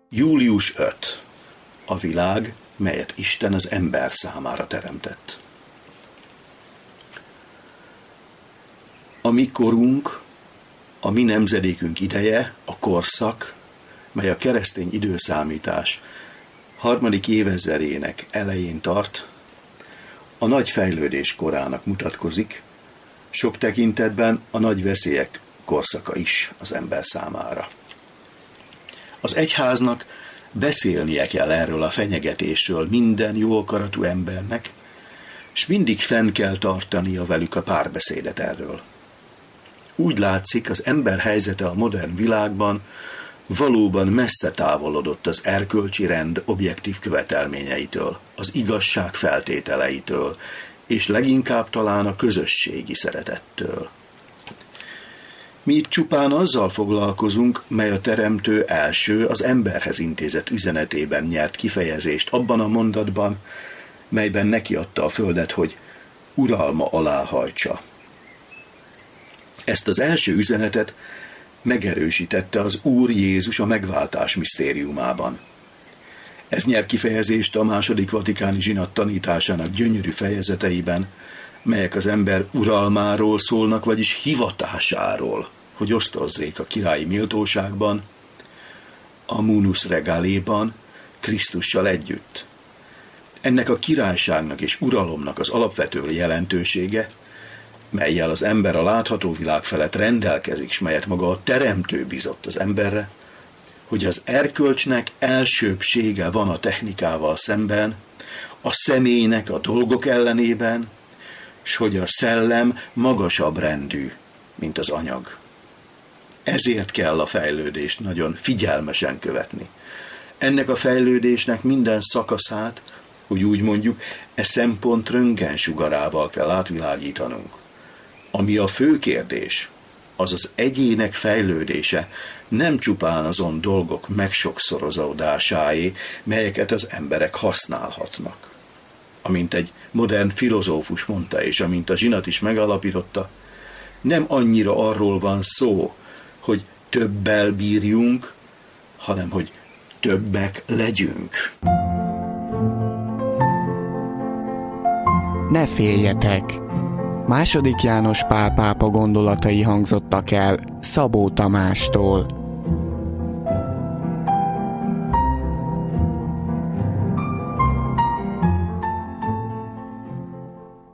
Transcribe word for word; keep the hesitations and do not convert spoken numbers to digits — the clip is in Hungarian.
július ötödike. A világ, melyet Isten az ember számára teremtett. A mi korunk, a mi nemzedékünk ideje, a korszak, mely a keresztény időszámítás harmadik évezredének elején tart, a nagy fejlődés korának mutatkozik, sok tekintetben a nagy veszélyek korszaka is az ember számára. Az egyháznak beszélnie kell erről a fenyegetésről minden jó akaratú embernek, és mindig fenn kell tartania velük a párbeszédet erről. Úgy látszik, az ember helyzete a modern világban valóban messze távolodott az erkölcsi rend objektív követelményeitől, az igazság feltételeitől, és leginkább talán a közösségi szeretettől. Mi itt csupán azzal foglalkozunk, mely a Teremtő első, az emberhez intézett üzenetében nyert kifejezést abban a mondatban, melyben nekiadta a földet, hogy uralma alá hajtsa. Ezt az első üzenetet megerősítette az Úr Jézus a megváltás misztériumában. Ez nyer kifejezést a második vatikáni zsinat tanításának gyönyörű fejezeteiben, melyek az ember uralmáról szólnak, vagyis hivatásáról, hogy osztozzék a királyi méltóságban, a munus regaléban, Krisztussal együtt. Ennek a királyságnak és uralomnak az alapvető jelentősége, mellyel az ember a látható világ felett rendelkezik, s melyet maga a Teremtő bizott az emberre, hogy az erkölcsnek elsőbbsége van a technikával szemben, a személynek a dolgok ellenében, s hogy a szellem magasabb rendű, mint az anyag. Ezért kell a fejlődést nagyon figyelmesen követni. Ennek a fejlődésnek minden szakaszát, hogy úgy mondjuk, e szempont röntgensugarával kell átvilágítanunk. Ami a fő kérdés, az az egyének fejlődése, nem csupán azon dolgok megsokszorozódásáé, melyeket az emberek használhatnak. Amint egy modern filozófus mondta, és amint a zsinat is megalapította, nem annyira arról van szó, hogy többel bírjunk, hanem hogy többek legyünk. Ne féljetek! Második János Pál pápa gondolatai hangzottak el Szabó Tamástól.